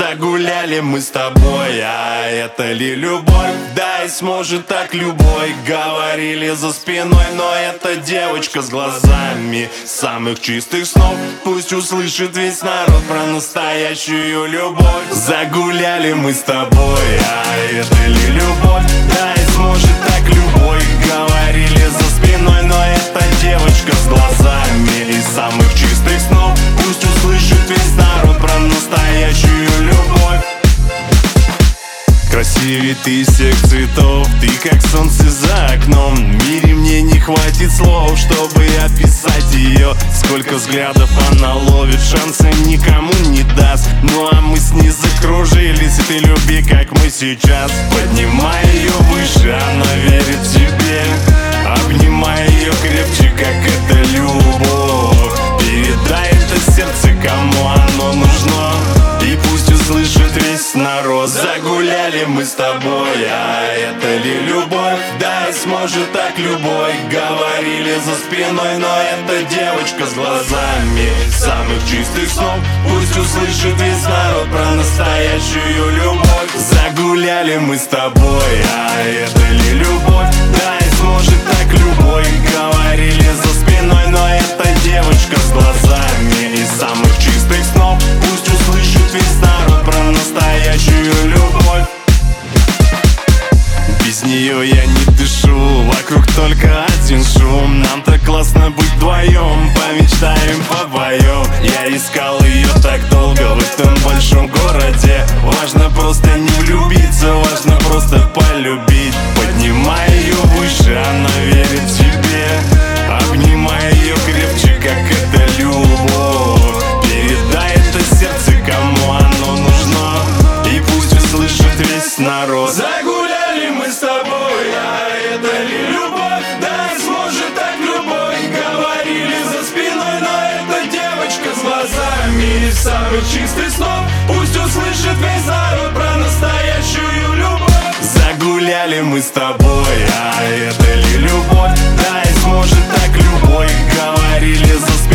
Загуляли мы с тобой, а это ли любовь? Да и сможет так любой. Говорили за спиной, но это девочка с глазами самых чистых снов. Пусть услышит весь народ про настоящую любовь. Загуляли мы с тобой, а это ли любовь? Да и сможет так любой. Говорили за спиной, но это девочка с глазами из самых чистых снов. Пусть услышит весь народ про настоящую любовь. Красивее ты всех цветов, ты как солнце за окном. В мире мне не хватит слов, чтобы описать ее. Сколько взглядов она ловит, шанса никому не даст. Ну а мы с ней закружились, и ты люби, как мы сейчас. Поднимай ее выше, она верит в тебе. Обнимай ее крепче, как это любовь. Передай это сердце, кому оно нужно, и пусть услышит весь народ. Загуляли мы с тобой, а это ли любовь? Да и сможет так любой. Говорили за спиной, но это девочка с глазами самых чистых снов. Пусть услышит весь народ про настоящую любовь. Загуляли мы с тобой, а это ли любовь? Да и сможет так любой. Говорили за спиной, но это девочка с глазами из самых чистых снов. Пусть услышит весь народ про настоящую любовь. Без нее я не дышу, вокруг только один шум. Нам так классно быть вдвоем, помечтаем побоем. Я искал ее так долго в этом большом городе. Важно просто не влюбиться, важно просто полюбить. Поднимай ее выше, она верит в тебе. Обнимай ее крепче, как это любовь. Передай это сердце, кому оно нужно, и пусть услышит весь народ. Загуляли мы с тобой, а это ли любовь? Да и сможет так любой. Говорили за спиной, но это девочка с глазами из самых чистых снов. Пусть услышит весь народ про настоящую любовь. Загуляли мы с тобой, а это ли любовь? Да и сможет так любой. Говорили за